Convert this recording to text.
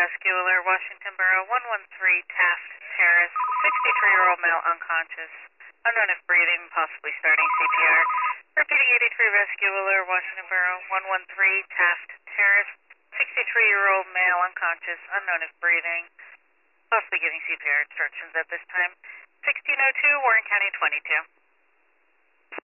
Vascular, Washington Borough, 113 Taft Terrace, 63-year-old male unconscious, unknown if breathing, possibly starting CPR. Repeating 83 Vascular, Washington Borough, 113 Taft Terrace, 63-year-old male unconscious, unknown if breathing, possibly giving CPR instructions at this time. 1602, Warren County 22.